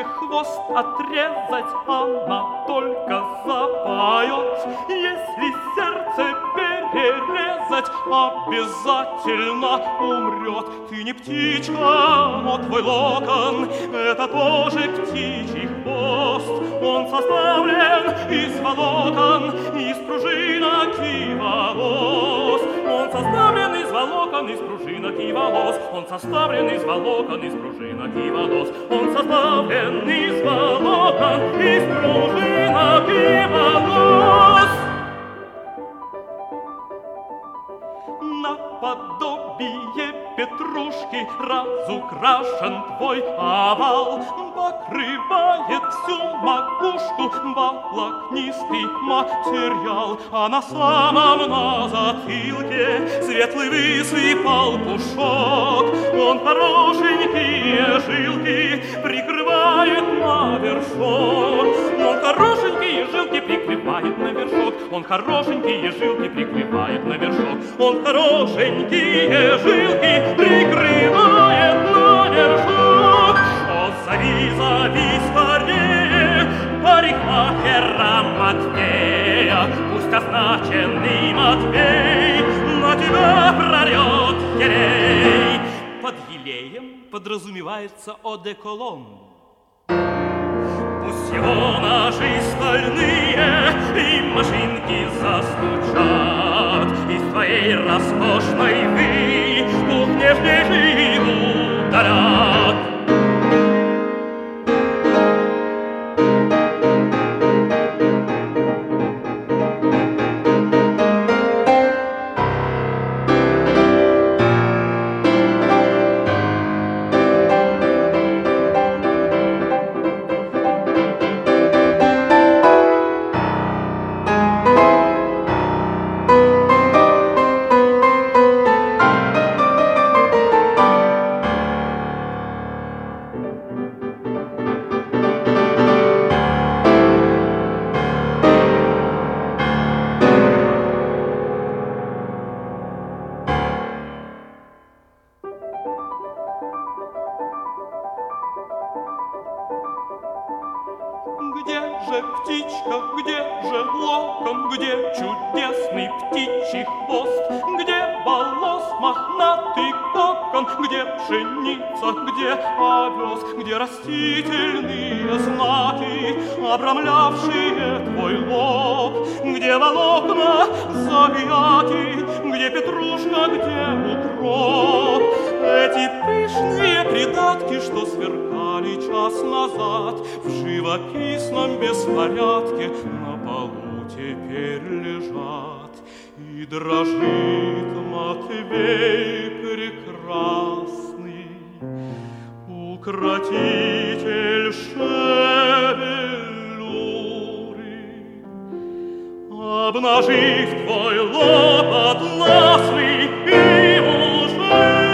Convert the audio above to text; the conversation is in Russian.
птичий хвост отрезать, она только запоет. Если сердце перерезать, обязательно умрет. Ты не птичка, но твой локон — это тоже птичий хвост. Он составлен из волокон, из пружинок и волос. Он составлен из волокон, из пружинок и волос. Он составлен из волокон, из пружинок и волос. Он составлен из волокон, из пружинок и волос. Наподобие петрушки разукрашен твой овал, покрывает всю макушку волокнистый материал, а на самом на затылке светлый высыпал пушок. Он хорошенькие жилки прикрывает на вершок. Он хорошенькие жилки прикрывает на вершок. Он хорошенькие жилки прикрывает на вершок. Он хорошенькие жилки прикрывает на вершок. О, зови, зови скорее парикмахера Матвея. Пусть означенный Матвей на тебя прольет елей. Под елеем подразумевается одеколон. Пусть его ножи стальные и машинки застучат, из твоей роскошной вы дух нежнейший ударят. Где же птичка, где же локон, где чудесный птичий хвост, где волос мохнатый кокон, где пшеница, где овес, где растительные знаки, обрамлявшие твой лоб, где волокна завияки, где петрушка, где укроп. Эти пышные придатки, что сверкали час назад, в живописном беспорядке на полу теперь лежат. И дрожит Матвей прекрасный, укротитель шевелюры, обнажив твой лоб атласный и уже